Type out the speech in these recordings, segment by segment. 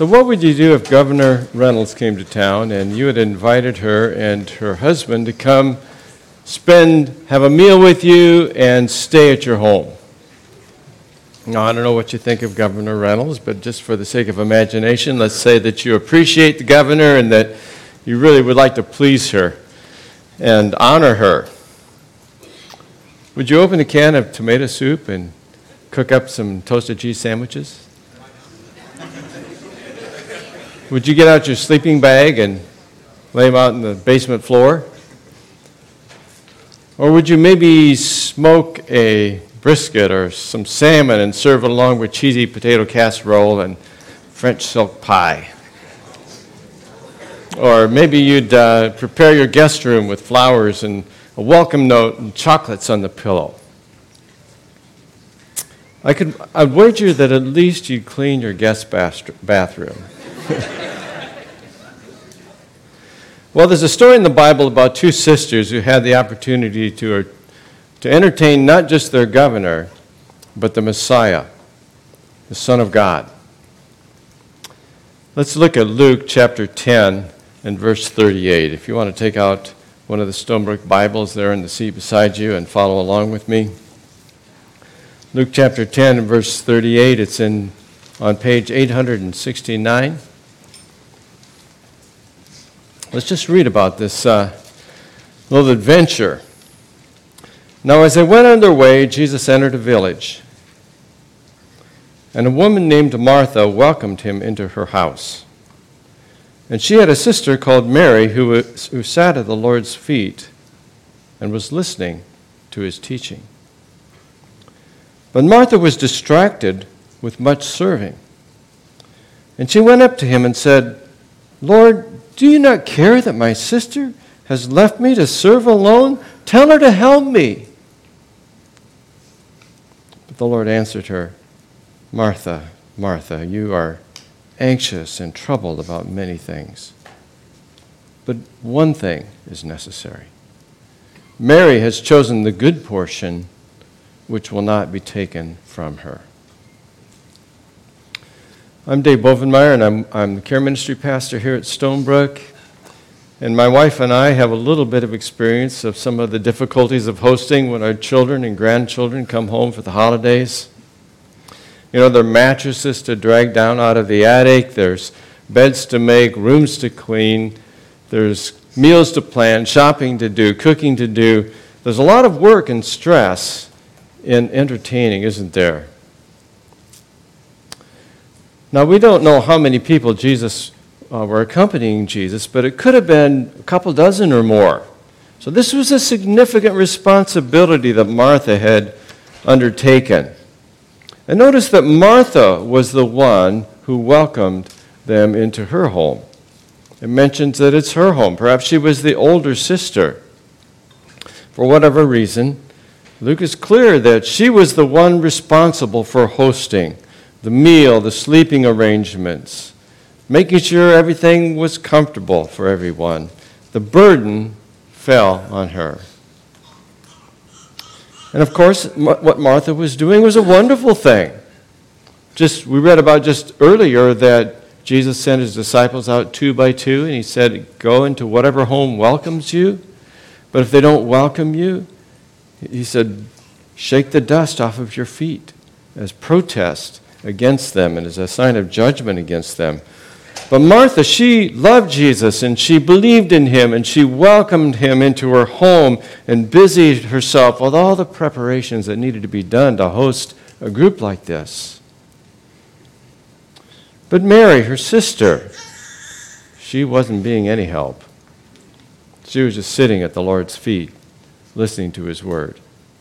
So what would you do if Governor Reynolds came to town and you had invited her and her husband to come have a meal with you and stay at your home? Now, I don't know what you think of Governor Reynolds, but just for the sake of imagination, let's say that you appreciate the governor and that you really would like to please her and honor her. Would you open a can of tomato soup and cook up some toasted cheese sandwiches? Would you get out your sleeping bag and lay them out on the basement floor? Or would you maybe smoke a brisket or some salmon and serve it along with cheesy potato casserole and French silk pie? Or maybe you'd prepare your guest room with flowers and a welcome note and chocolates on the pillow. I'd wager that at least you'd clean your guest bathroom. Well, there's a story in the Bible about two sisters who had the opportunity to entertain not just their governor, but the Messiah, the Son of God. Let's look at Luke chapter 10 and verse 38. If you want to take out one of the Stonebrook Bibles there in the seat beside you and follow along with me. Luke chapter 10 and verse 38, it's on page 869. Let's just read about this little adventure. Now, as they went on their way, Jesus entered a village, and a woman named Martha welcomed him into her house. And she had a sister called Mary who sat at the Lord's feet and was listening to his teaching. But Martha was distracted with much serving. And she went up to him and said, "Lord, do you not care that my sister has left me to serve alone? Tell her to help me." But the Lord answered her, "Martha, Martha, you are anxious and troubled about many things. But one thing is necessary. Mary has chosen the good portion, which will not be taken from her." I'm Dave Bovenmeyer, and I'm the care ministry pastor here at Stonebrook. And my wife and I have a little bit of experience of some of the difficulties of hosting when our children and grandchildren come home for the holidays. You know, there are mattresses to drag down out of the attic, there's beds to make, rooms to clean, there's meals to plan, shopping to do, cooking to do. There's a lot of work and stress in entertaining, isn't there? Now, we don't know how many people were accompanying Jesus, but it could have been a couple dozen or more. So this was a significant responsibility that Martha had undertaken. And notice that Martha was the one who welcomed them into her home. It mentions that it's her home. Perhaps she was the older sister. For whatever reason, Luke is clear that she was the one responsible for hosting the meal, the sleeping arrangements, making sure everything was comfortable for everyone. The burden fell on her. And of course, what Martha was doing was a wonderful thing. We read about just earlier that Jesus sent his disciples out 2 by 2, and he said, "Go into whatever home welcomes you. But if they don't welcome you," he said, "shake the dust off of your feet as protest against them and as a sign of judgment against them." But Martha, she loved Jesus and she believed in him and she welcomed him into her home and busied herself with all the preparations that needed to be done to host a group like this. But Mary, her sister, she wasn't being any help. She was just sitting at the Lord's feet, listening to his word.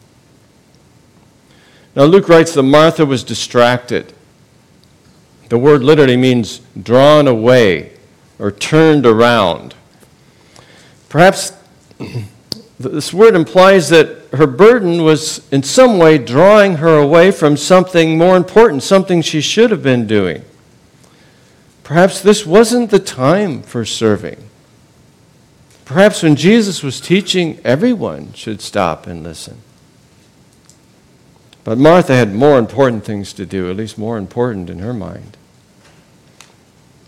Now Luke writes that Martha was distracted. The word literally means drawn away or turned around. Perhaps this word implies that her burden was in some way drawing her away from something more important, something she should have been doing. Perhaps this wasn't the time for serving. Perhaps when Jesus was teaching, everyone should stop and listen. But Martha had more important things to do, at least more important in her mind.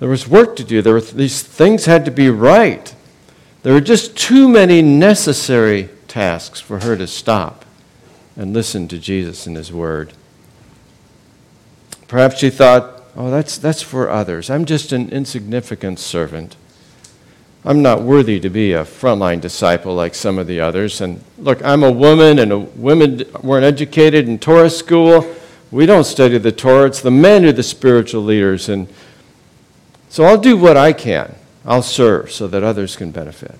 There was work to do. These things had to be right. There were just too many necessary tasks for her to stop and listen to Jesus and his word. Perhaps she thought, oh, that's for others. I'm just an insignificant servant. I'm not worthy to be a frontline disciple like some of the others. And look, I'm a woman, and women weren't educated in Torah school. We don't study the Torah. It's the men who are the spiritual leaders. And so I'll do what I can. I'll serve so that others can benefit.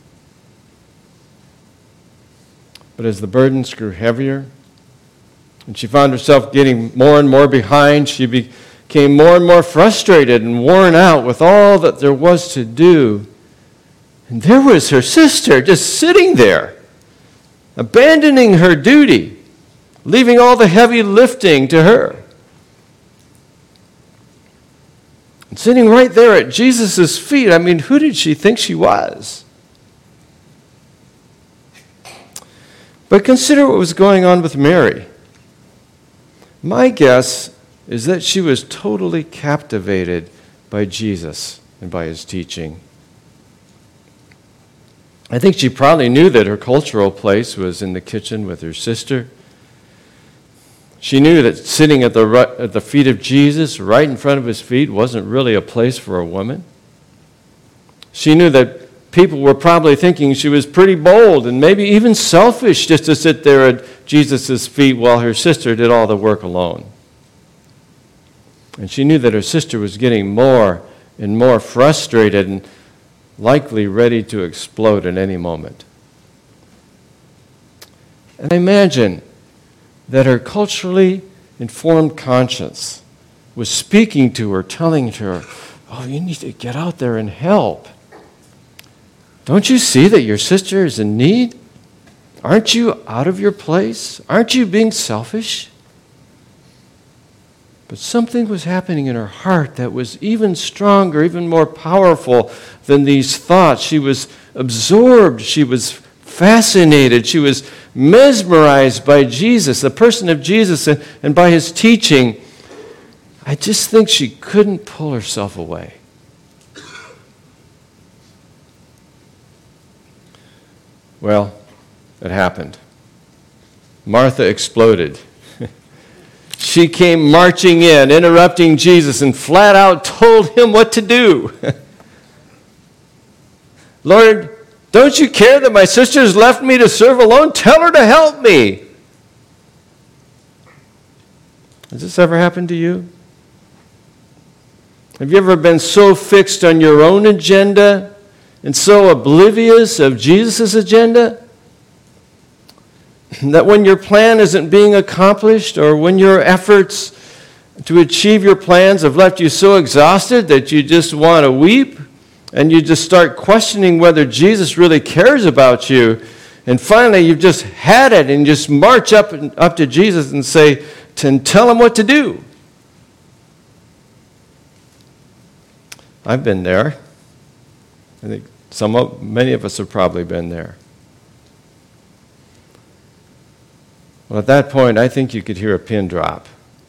But as the burdens grew heavier, and she found herself getting more and more behind, she became more and more frustrated and worn out with all that there was to do. And there was her sister just sitting there, abandoning her duty, leaving all the heavy lifting to her. And sitting right there at Jesus' feet, I mean, who did she think she was? But consider what was going on with Mary. My guess is that she was totally captivated by Jesus and by his teaching. I think she probably knew that her cultural place was in the kitchen with her sister. She knew that sitting at the feet of Jesus, right in front of his feet, wasn't really a place for a woman. She knew that people were probably thinking she was pretty bold and maybe even selfish just to sit there at Jesus' feet while her sister did all the work alone. And she knew that her sister was getting more and more frustrated and likely ready to explode at any moment. And I imagine that her culturally informed conscience was speaking to her, telling her, oh, you need to get out there and help. Don't you see that your sister is in need? Aren't you out of your place? Aren't you being selfish? But something was happening in her heart that was even stronger, even more powerful than these thoughts. She was absorbed. She was fascinated. She was mesmerized by Jesus, the person of Jesus, and by his teaching. I just think she couldn't pull herself away. Well, it happened. Martha exploded. She came marching in, interrupting Jesus, and flat out told him what to do. Lord, don't you care that my sister's left me to serve alone? Tell her to help me. Has this ever happened to you? Have you ever been so fixed on your own agenda and so oblivious of Jesus' agenda that when your plan isn't being accomplished, or when your efforts to achieve your plans have left you so exhausted that you just want to weep, and you just start questioning whether Jesus really cares about you, and finally you've just had it and you just march up to Jesus and say, and tell him what to do? I've been there. I think many of us have probably been there. Well, at that point, I think you could hear a pin drop.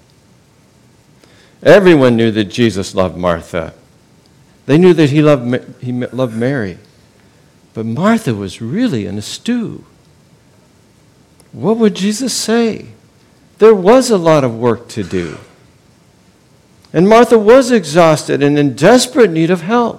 Everyone knew that Jesus loved Martha. They knew that he loved Mary. But Martha was really in a stew. What would Jesus say? There was a lot of work to do. And Martha was exhausted and in desperate need of help.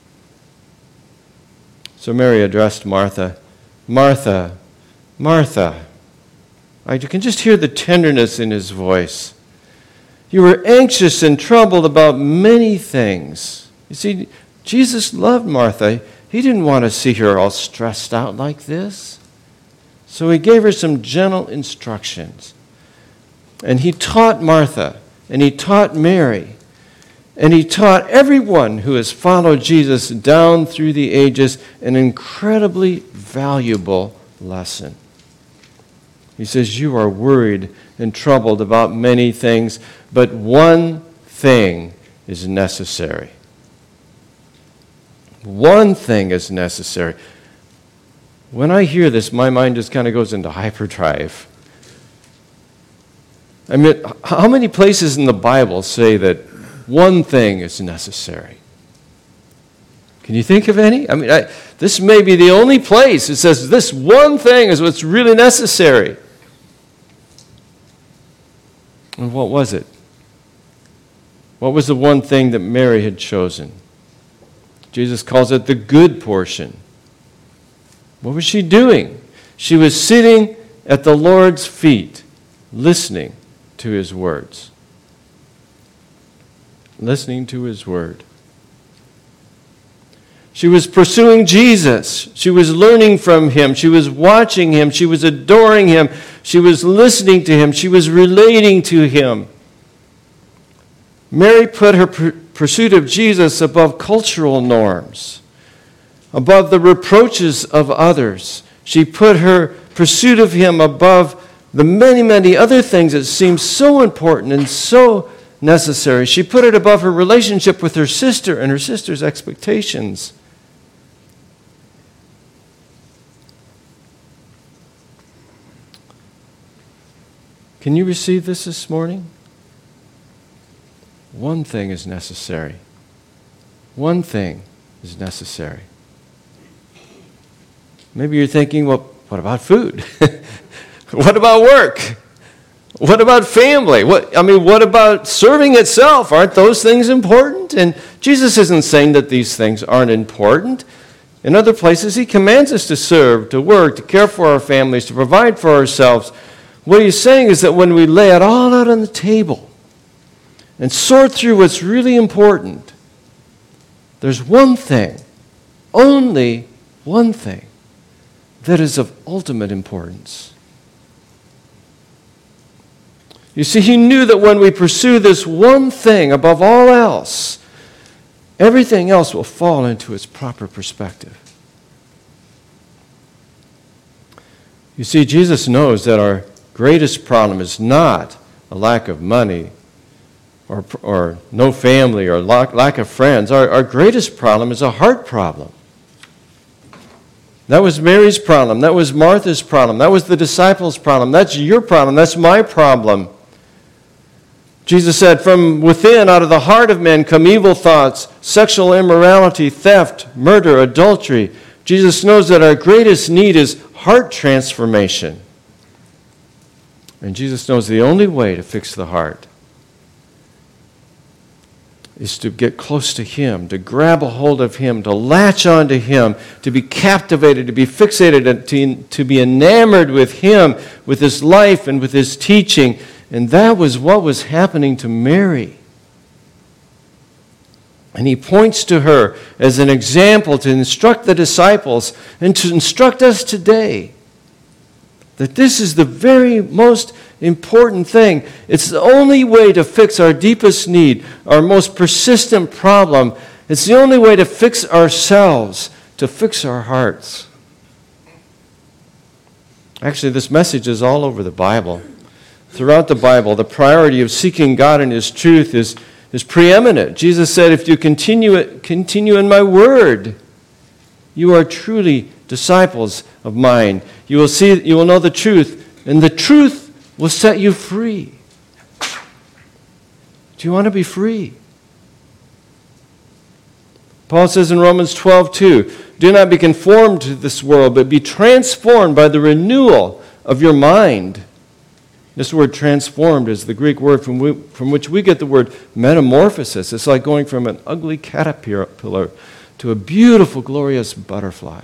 So Mary addressed Martha, Martha, Martha. You can just hear the tenderness in his voice. You were anxious and troubled about many things. You see, Jesus loved Martha. He didn't want to see her all stressed out like this. So he gave her some gentle instructions. And he taught Martha, and he taught Mary, and he taught everyone who has followed Jesus down through the ages an incredibly valuable lesson. He says, you are worried and troubled about many things, but one thing is necessary. One thing is necessary. When I hear this, my mind just kind of goes into hyperdrive. I mean, how many places in the Bible say that one thing is necessary. Can you think of any? I mean, this may be the only place it says this one thing is what's really necessary. And what was it? What was the one thing that Mary had chosen? Jesus calls it the good portion. What was she doing? She was sitting at the Lord's feet, listening to his words. Listening to his word. She was pursuing Jesus. She was learning from him. She was watching him. She was adoring him. She was listening to him. She was relating to him. Mary put her pursuit of Jesus above cultural norms, above the reproaches of others. She put her pursuit of him above the many, many other things that seemed so important and so necessary. She put it above her relationship with her sister and her sister's expectations. Can you receive this morning? One thing is necessary. One thing is necessary. Maybe you're thinking, well, what about food? What about work? What about family? What about serving itself? Aren't those things important? And Jesus isn't saying that these things aren't important. In other places, he commands us to serve, to work, to care for our families, to provide for ourselves. What he's saying is that when we lay it all out on the table and sort through what's really important, there's one thing, only one thing, that is of ultimate importance. You see, he knew that when we pursue this one thing above all else, everything else will fall into its proper perspective. You see, Jesus knows that our greatest problem is not a lack of money or no family or lack of friends. Our greatest problem is a heart problem. That was Mary's problem. That was Martha's problem. That was the disciples' problem. That's your problem. That's my problem. Jesus said, from within, out of the heart of men, come evil thoughts, sexual immorality, theft, murder, adultery. Jesus knows that our greatest need is heart transformation. And Jesus knows the only way to fix the heart is to get close to him, to grab a hold of him, to latch onto him, to be captivated, to be fixated, to be enamored with him, with his life and with his teaching. And that was what was happening to Mary. And he points to her as an example to instruct the disciples and to instruct us today that this is the very most important thing. It's the only way to fix our deepest need, our most persistent problem. It's the only way to fix ourselves, to fix our hearts. Actually, this message is all over the Bible. Throughout the Bible, the priority of seeking God and his truth is preeminent. Jesus said, if you continue in my word, you are truly disciples of mine. You will know the truth, and the truth will set you free. Do you want to be free? Paul says in Romans 12:2, do not be conformed to this world, but be transformed by the renewal of your mind. This word transformed is the Greek word from which we get the word metamorphosis. It's like going from an ugly caterpillar to a beautiful, glorious butterfly.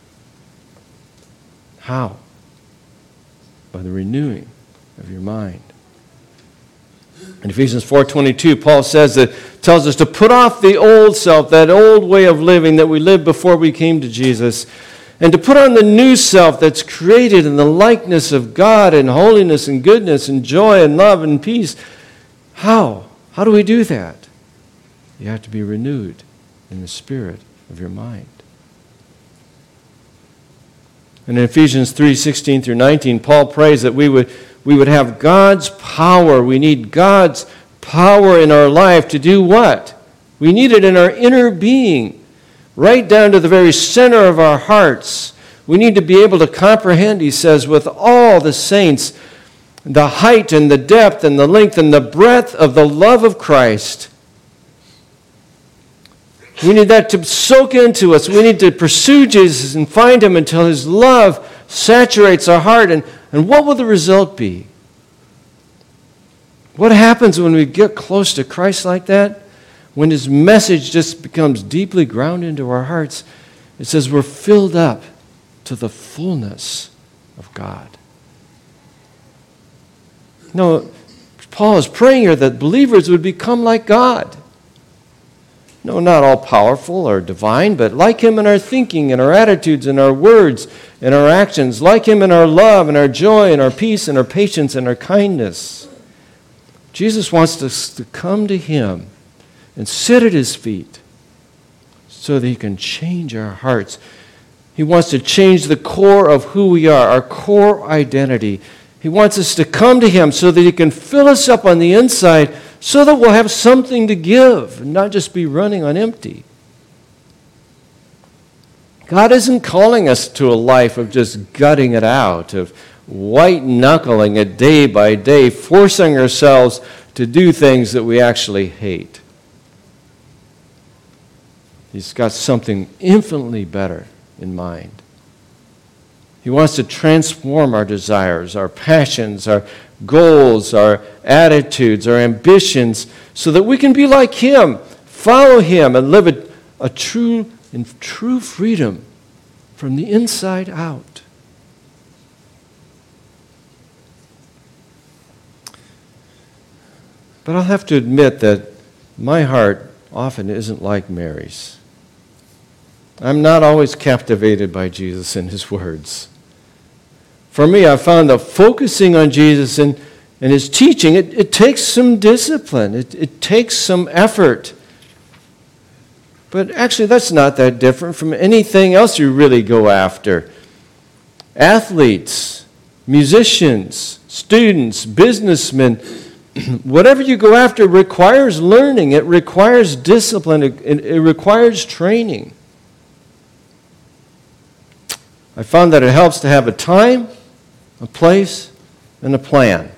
How? By the renewing of your mind. In Ephesians 4:22, Paul tells us to put off the old self, that old way of living that we lived before we came to Jesus, and to put on the new self that's created in the likeness of God in holiness and goodness and joy and love and peace. How? How do we do that? You have to be renewed in the spirit of your mind. And in Ephesians 3:16 through 19, Paul prays that we would have God's power. We need God's power in our life to do what? We need it in our inner being, right down to the very center of our hearts. We need to be able to comprehend, he says, with all the saints, the height and the depth and the length and the breadth of the love of Christ. We need that to soak into us. We need to pursue Jesus and find him until his love saturates our heart. And what will the result be? What happens when we get close to Christ like that? When his message just becomes deeply ground into our hearts, it says we're filled up to the fullness of God. No, Paul is praying here that believers would become like God. No, not all powerful or divine, but like him in our thinking, in our attitudes, in our words, in our actions, like him in our love, and our joy, and our peace, and our patience, and our kindness. Jesus wants us to come to him and sit at his feet so that he can change our hearts. He wants to change the core of who we are, our core identity. He wants us to come to him so that he can fill us up on the inside so that we'll have something to give and not just be running on empty. God isn't calling us to a life of just gutting it out, of white-knuckling it day by day, forcing ourselves to do things that we actually hate. He's got something infinitely better in mind. He wants to transform our desires, our passions, our goals, our attitudes, our ambitions, so that we can be like him, follow him, and live a true freedom from the inside out. But I'll have to admit that my heart often isn't like Mary's. I'm not always captivated by Jesus and his words. For me, I found that focusing on Jesus and his teaching, it takes some discipline. It takes some effort. But actually, that's not that different from anything else you really go after. Athletes, musicians, students, businessmen, whatever you go after requires learning. It requires discipline. It requires training. I found that it helps to have a time, a place, and a plan.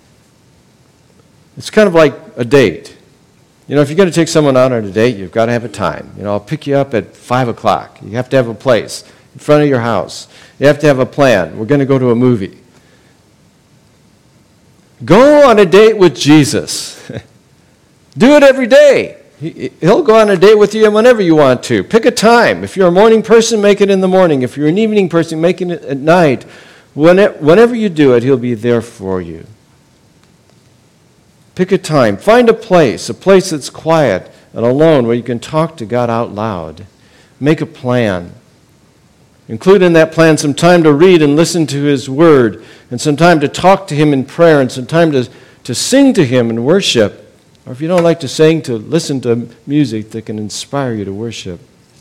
It's kind of like a date. You know, if you're going to take someone out on a date, you've got to have a time. You know, I'll pick you up at 5 o'clock. You have to have a place in front of your house. You have to have a plan. We're going to go to a movie. Go on a date with Jesus. Do it every day. He'll go on a date with you whenever you want to. Pick a time. If you're a morning person, make it in the morning. If you're an evening person, make it at night. Whenever you do it, he'll be there for you. Pick a time. Find a place that's quiet and alone where you can talk to God out loud. Make a plan. Include in that plan some time to read and listen to his word, and some time to talk to him in prayer, and some time to sing to him in worship. Or if you don't like to sing, to listen to music that can inspire you to worship.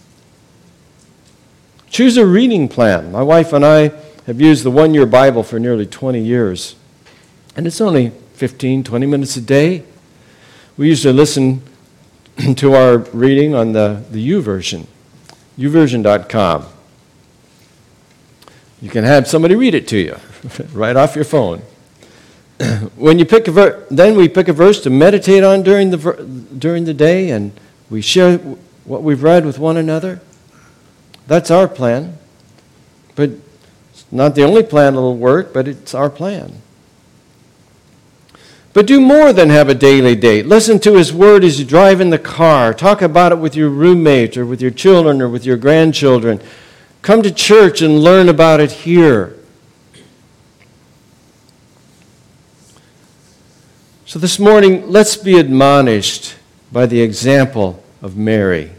Choose a reading plan. My wife and I have used the one-year Bible for nearly 20 years. And it's only 15, 20 minutes a day. We usually listen to our reading on the YouVersion, YouVersion.com. You can have somebody read it to you right off your phone. When you pick then we pick a verse to meditate on during the day, and we share what we've read with one another. That's our plan. But it's not the only plan that'll work, but it's our plan. But do more than have a daily date. Listen to his word as you drive in the car. Talk about it with your roommate or with your children or with your grandchildren. Come to church and learn about it here. So this morning, let's be admonished by the example of Mary.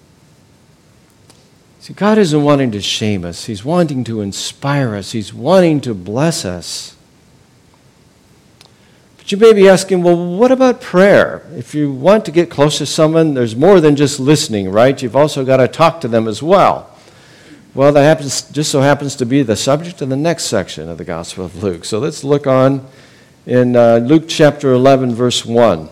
See, God isn't wanting to shame us. He's wanting to inspire us. He's wanting to bless us. But you may be asking, well, what about prayer? If you want to get close to someone, there's more than just listening, right? You've also got to talk to them as well. Well, that just so happens to be the subject of the next section of the Gospel of Luke. So let's look on in Luke chapter 11, verse 1.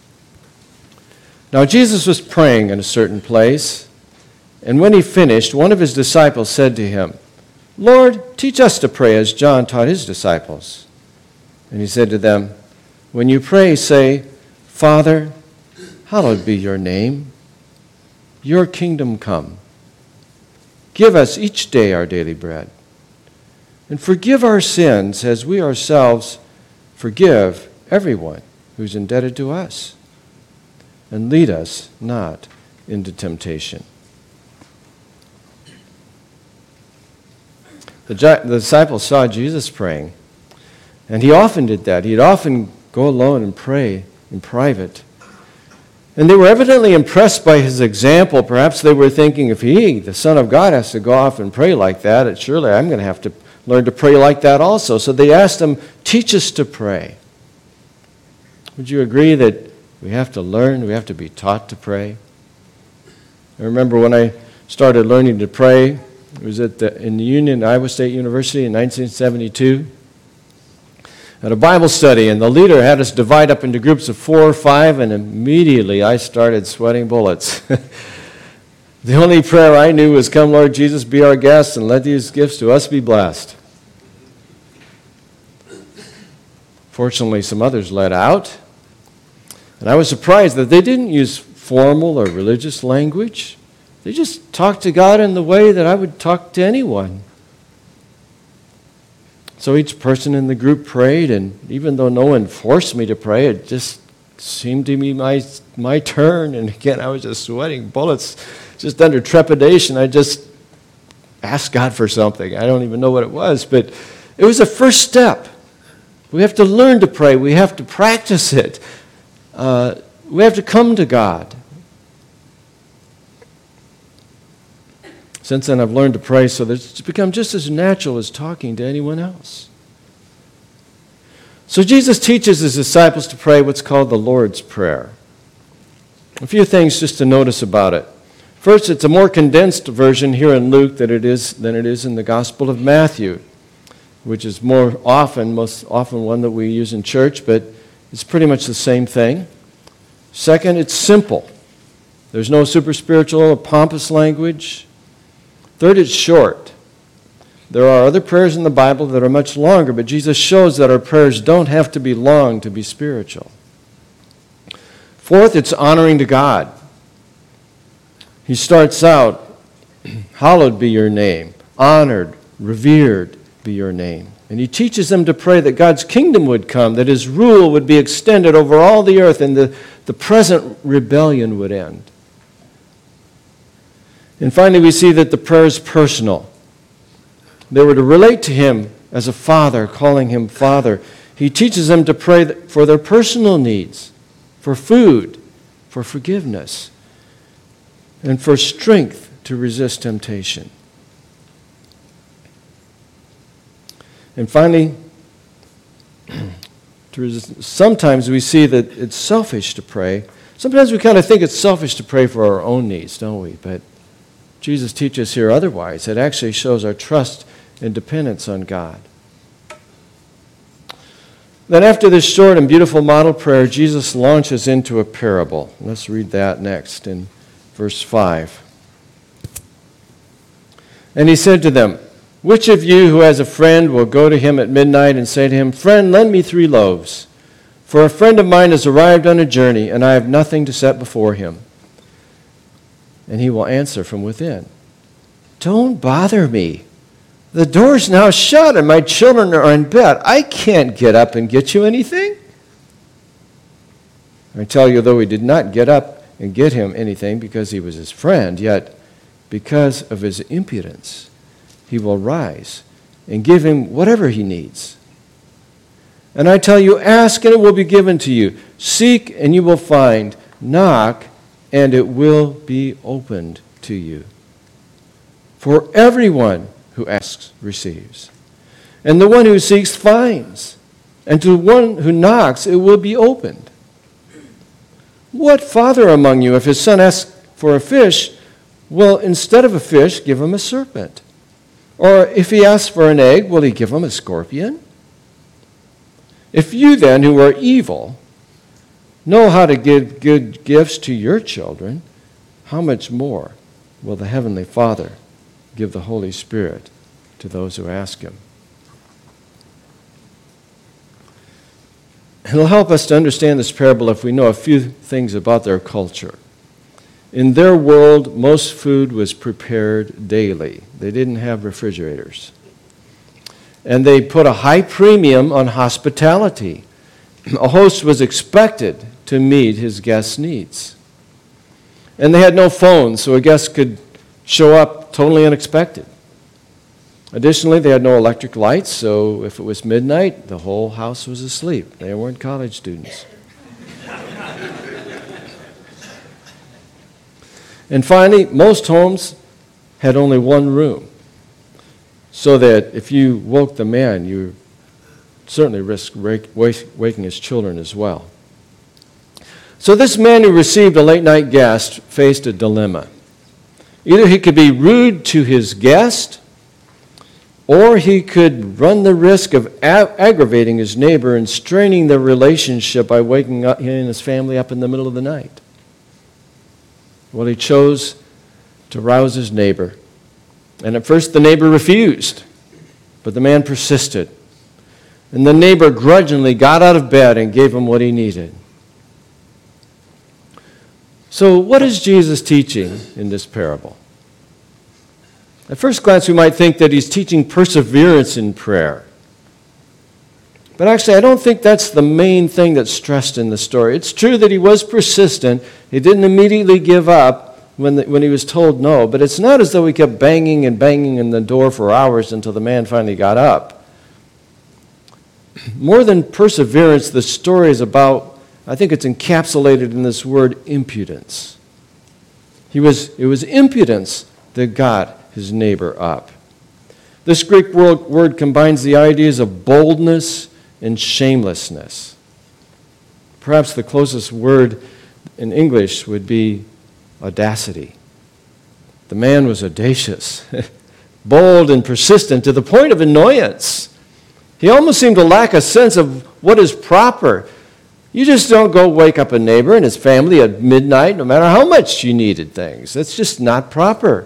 Now Jesus was praying in a certain place, and when he finished, one of his disciples said to him, "Lord, teach us to pray as John taught his disciples." And he said to them, "When you pray, say, 'Father, hallowed be your name. your kingdom come. Give us each day our daily bread. And forgive our sins as we ourselves forgive everyone who's indebted to us. And lead us not into temptation. The disciples saw Jesus praying, and he often did that. He'd often go alone and pray in private. And they were evidently impressed by his example. Perhaps they were thinking, if he, the Son of God, has to go off and pray like that, surely I'm going to have to learn to pray like that also. So they asked him, teach us to pray. Would you agree that we have to learn, we have to be taught to pray? I remember when I started learning to pray, it was in the Union, Iowa State University in 1972. At a Bible study, and the leader had us divide up into groups of 4 or 5, and immediately I started sweating bullets. The only prayer I knew was, come Lord Jesus, be our guest, and let these gifts to us be blessed. Fortunately, some others let out, and I was surprised that they didn't use formal or religious language. They just talked to God in the way that I would talk to anyone. So each person in the group prayed, and even though no one forced me to pray, it just seemed to be my turn. And again, I was just sweating bullets, just under trepidation. I just asked God for something. I don't even know what it was, but it was a first step. We have to learn to pray. We have to practice it. We have to come to God. Since then, I've learned to pray so that it's become just as natural as talking to anyone else. So Jesus teaches his disciples to pray what's called the Lord's Prayer. A few things just to notice about it. First, it's a more condensed version here in Luke than it is in the Gospel of Matthew, which is most often one that we use in church, but it's pretty much the same thing. Second, it's simple. There's no super spiritual or pompous language. Third, it's short. There are other prayers in the Bible that are much longer, but Jesus shows that our prayers don't have to be long to be spiritual. Fourth, it's honoring to God. He starts out, hallowed be your name, honored, revered be your name. And he teaches them to pray that God's kingdom would come, that his rule would be extended over all the earth, and the present rebellion would end. And finally, we see that the prayer is personal. They were to relate to him as a father, calling him Father. He teaches them to pray for their personal needs, for food, for forgiveness, and for strength to resist temptation. And finally, sometimes we see that it's selfish to pray. Sometimes we kind of think it's selfish to pray for our own needs, don't we? But Jesus teaches here otherwise. It actually shows our trust and dependence on God. Then after this short and beautiful model prayer, Jesus launches into a parable. Let's read that next in verse 5. And he said to them, which of you who has a friend will go to him at midnight and say to him, friend, lend me 3 loaves, for a friend of mine has arrived on a journey, and I have nothing to set before him. And he will answer from within, don't bother me. The door's now shut and my children are in bed. I can't get up and get you anything. I tell you, though he did not get up and get him anything because he was his friend, yet because of his impudence, he will rise and give him whatever he needs. And I tell you, ask and it will be given to you. Seek and you will find. Knock and it will be opened to you. For everyone who asks receives, and the one who seeks finds, and to one who knocks it will be opened. What father among you, if his son asks for a fish, will instead of a fish give him a serpent? Or if he asks for an egg, will he give him a scorpion? If you then, who are evil, know how to give good gifts to your children, how much more will the Heavenly Father give the Holy Spirit to those who ask him? It'll help us to understand this parable if we know a few things about their culture. In their world, most food was prepared daily. They didn't have refrigerators. And they put a high premium on hospitality. A host was expected to meet his guests' needs. And they had no phones, so a guest could show up totally unexpected. Additionally, they had no electric lights, so if it was midnight, the whole house was asleep. They weren't college students. And finally, most homes had only one room, so that if you woke the man, you certainly risked waking his children as well. So this man who received a late-night guest faced a dilemma. Either he could be rude to his guest, or he could run the risk of aggravating his neighbor and straining their relationship by waking up, he and his family up in the middle of the night. Well, he chose to rouse his neighbor. And at first the neighbor refused, but the man persisted. And the neighbor grudgingly got out of bed and gave him what he needed. So what is Jesus teaching in this parable? At first glance, we might think that he's teaching perseverance in prayer. But actually, I don't think that's the main thing that's stressed in the story. It's true that he was persistent. He didn't immediately give up when he was told no. But it's not as though he kept banging and banging on the door for hours until the man finally got up. More than perseverance, the story is about, I think it's encapsulated in this word, impudence. It was impudence that got his neighbor up. This Greek word combines the ideas of boldness and shamelessness. Perhaps the closest word in English would be audacity. The man was audacious, bold and persistent to the point of annoyance. He almost seemed to lack a sense of what is proper. You just don't go wake up a neighbor and his family at midnight, no matter how much you needed things. That's just not proper.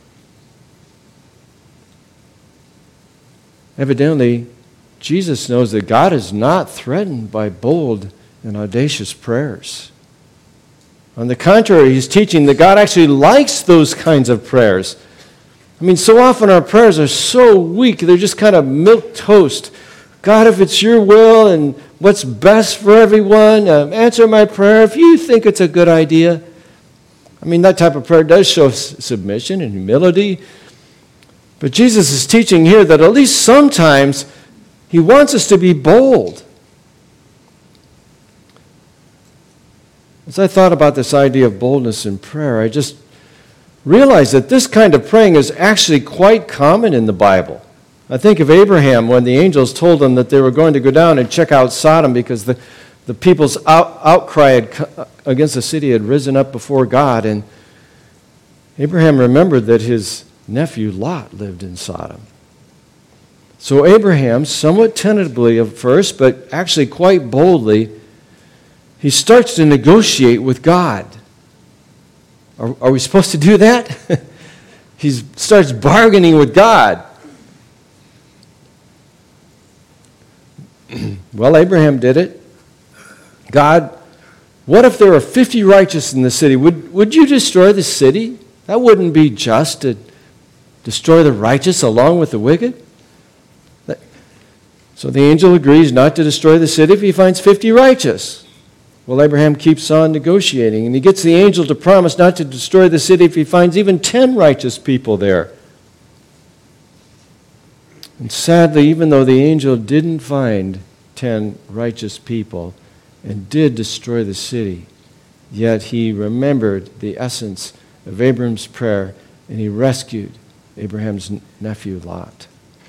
Evidently, Jesus knows that God is not threatened by bold and audacious prayers. On the contrary, he's teaching that God actually likes those kinds of prayers. I mean, so often our prayers are so weak, they're just kind of milquetoast. God, if it's your will and what's best for everyone, answer my prayer if you think it's a good idea. I mean, that type of prayer does show submission and humility. But Jesus is teaching here that at least sometimes he wants us to be bold. As I thought about this idea of boldness in prayer, I just realized that this kind of praying is actually quite common in the Bible. I think of Abraham when the angels told him that they were going to go down and check out Sodom because the people's outcry against the city had risen up before God. And Abraham remembered that his nephew Lot lived in Sodom. So Abraham, somewhat tentatively at first, but actually quite boldly, he starts to negotiate with God. Are we supposed to do that? He starts bargaining with God. Well, Abraham did it. God, what if there were 50 righteous in the city? Would you destroy the city? That wouldn't be just to destroy the righteous along with the wicked. So the angel agrees not to destroy the city if he finds 50 righteous. Well, Abraham keeps on negotiating, and he gets the angel to promise not to destroy the city if he finds even 10 righteous people there. And sadly, even though the angel didn't find 10 righteous people and did destroy the city, yet he remembered the essence of Abraham's prayer, and he rescued Abraham's nephew Lot.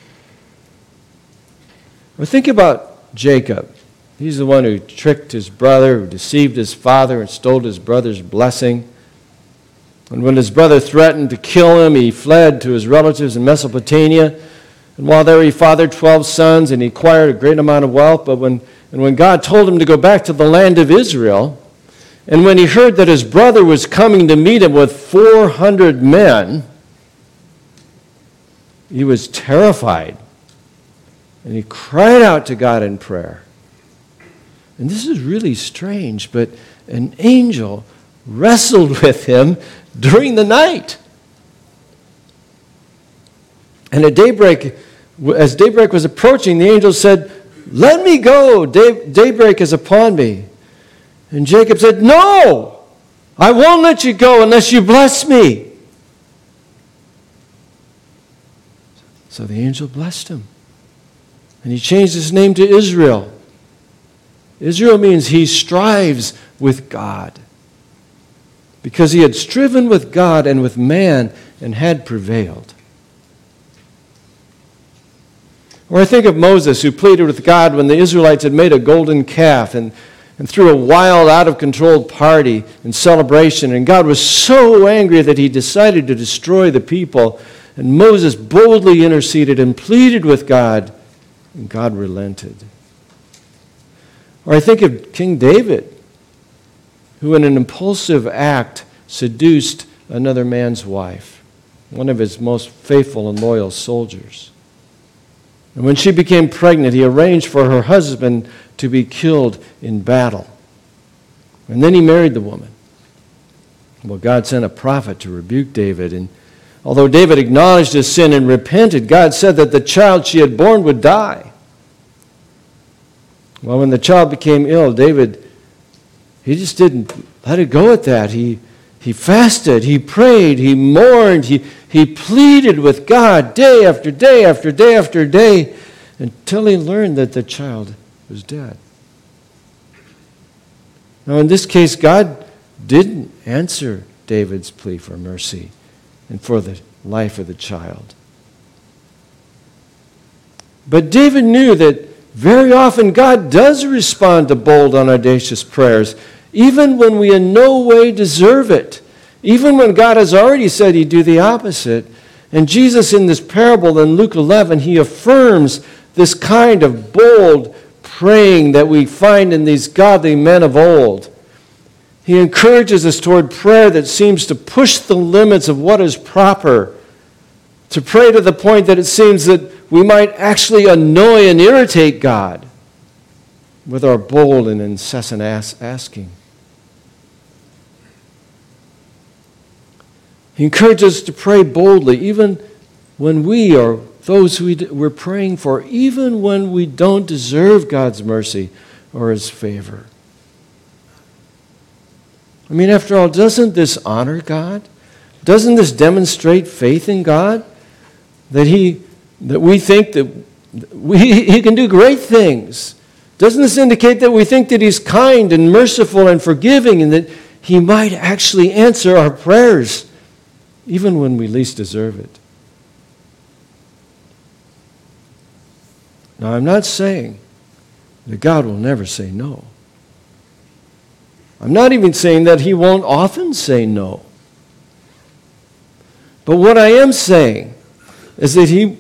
Well, think about Jacob. He's the one who tricked his brother, who deceived his father and stole his brother's blessing. And when his brother threatened to kill him, he fled to his relatives in Mesopotamia. And while there he fathered 12 sons and he acquired a great amount of wealth. But when God told him to go back to the land of Israel, and when he heard that his brother was coming to meet him with 400 men, he was terrified. And he cried out to God in prayer. And this is really strange, but an angel wrestled with him during the night. And at daybreak, as daybreak was approaching, the angel said, "Let me go, daybreak is upon me." And Jacob said, "No, I won't let you go unless you bless me." So the angel blessed him. And he changed his name to Israel. Israel means he strives with God. Because he had striven with God and with man and had prevailed. Or I think of Moses, who pleaded with God when the Israelites had made a golden calf and threw a wild, out-of-control party and celebration. And God was so angry that he decided to destroy the people. And Moses boldly interceded and pleaded with God, and God relented. Or I think of King David, who in an impulsive act seduced another man's wife, one of his most faithful and loyal soldiers. And when she became pregnant, he arranged for her husband to be killed in battle. And then he married the woman. Well, God sent a prophet to rebuke David, and although David acknowledged his sin and repented, God said that the child she had born would die. Well, when the child became ill, David, he just didn't let it go at that. He fasted, he prayed, he mourned, he pleaded with God day after day after day after day until he learned that the child was dead. Now, in this case, God didn't answer David's plea for mercy and for the life of the child. But David knew that very often God does respond to bold and audacious prayers, even when we in no way deserve it, even when God has already said he'd do the opposite. And Jesus in this parable in Luke 11, he affirms this kind of bold praying that we find in these godly men of old. He encourages us toward prayer that seems to push the limits of what is proper, to pray to the point that it seems that we might actually annoy and irritate God with our bold and incessant asking. He encourages us to pray boldly, even when we or those who we're praying for, even when we don't deserve God's mercy or his favor. I mean, after all, doesn't this honor God? Doesn't this demonstrate faith in God? That we think that he can do great things. Doesn't this indicate that we think that he's kind and merciful and forgiving and that he might actually answer our prayers even when we least deserve it? Now, I'm not saying that God will never say no. I'm not even saying that he won't often say no. But what I am saying is that he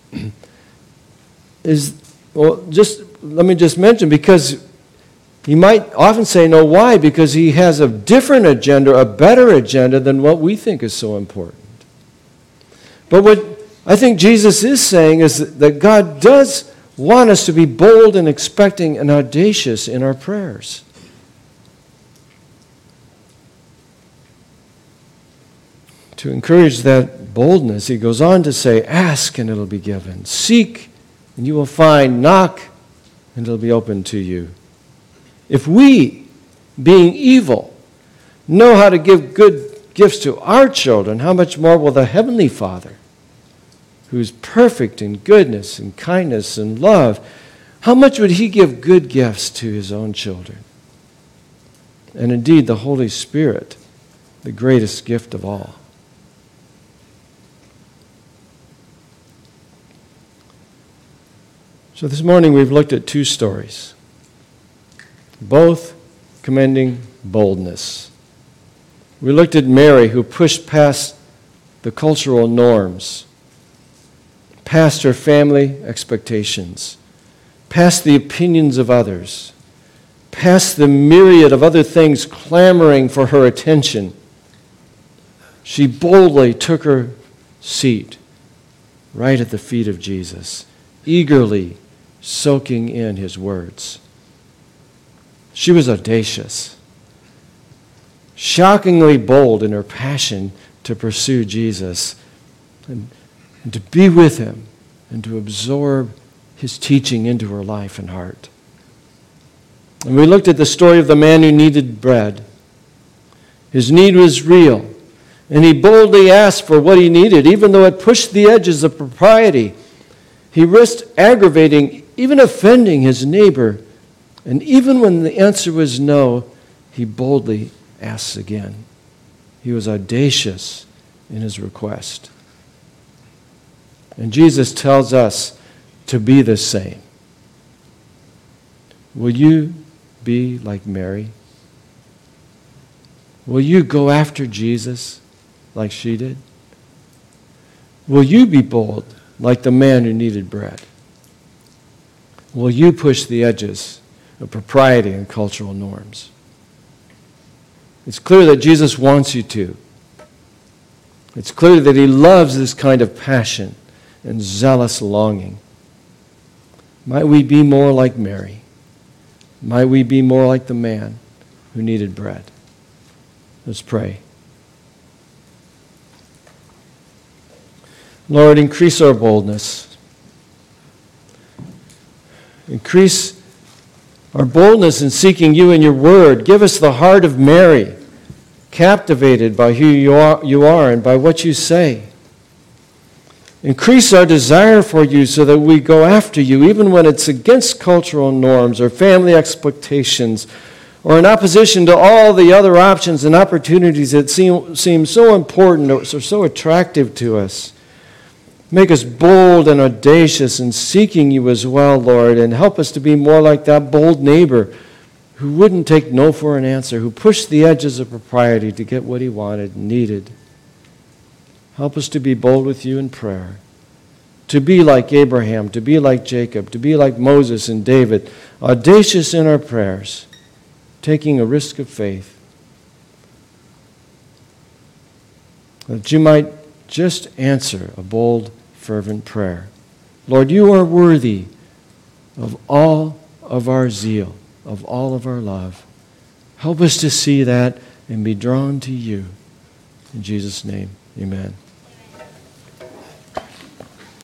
is, well, let me just mention, because he might often say no. Why? Because he has a different agenda, a better agenda than what we think is so important. But what I think Jesus is saying is that God does want us to be bold and expecting and audacious in our prayers. To encourage that boldness, he goes on to say, ask and it'll be given. Seek and you will find. Knock and it'll be opened to you. If we, being evil, know how to give good gifts to our children, how much more will the Heavenly Father, who is perfect in goodness and kindness and love, how much would he give good gifts to his own children? And indeed, the Holy Spirit, the greatest gift of all. So this morning we've looked at two stories, both commending boldness. We looked at Mary, who pushed past the cultural norms, past her family expectations, past the opinions of others, past the myriad of other things clamoring for her attention. She boldly took her seat right at the feet of Jesus, eagerly soaking in his words. She was audacious. shockingly bold in her passion to pursue Jesus and to be with him and to absorb his teaching into her life and heart. And we looked at the story of the man who needed bread. His need was real, and he boldly asked for what he needed, even though it pushed the edges of propriety. He risked aggravating, even offending his neighbor, and even when the answer was no, he boldly asks again. He was audacious in his request. And Jesus tells us to be the same. Will you be like Mary? Will you go after Jesus like she did? Will you be bold like the man who needed bread? Will you push the edges of propriety and cultural norms? It's clear that Jesus wants you to. It's clear that he loves this kind of passion and zealous longing. Might we be more like Mary? Might we be more like the man who needed bread? Let's pray. Lord, increase our boldness. Increase our boldness in seeking you and your word. Give us the heart of Mary, captivated by who you are and by what you say. Increase our desire for you so that we go after you, even when it's against cultural norms or family expectations, or in opposition to all the other options and opportunities that seem so important or so attractive to us. Make us bold and audacious in seeking you as well, Lord, and help us to be more like that bold neighbor who wouldn't take no for an answer, who pushed the edges of propriety to get what he wanted and needed. Help us to be bold with you in prayer, to be like Abraham, to be like Jacob, to be like Moses and David, audacious in our prayers, taking a risk of faith, that you might just answer a bold, fervent prayer. Lord, you are worthy of all of our zeal, of all of our love. Help us to see that and be drawn to you. In Jesus' name, amen.